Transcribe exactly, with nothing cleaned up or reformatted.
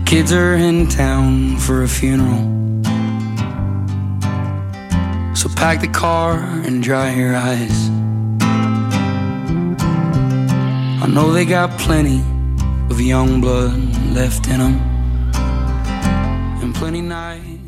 kids are in town for a funeral, so pack the car and dry your eyes. I know they got plenty of young blood left in them, and plenty nights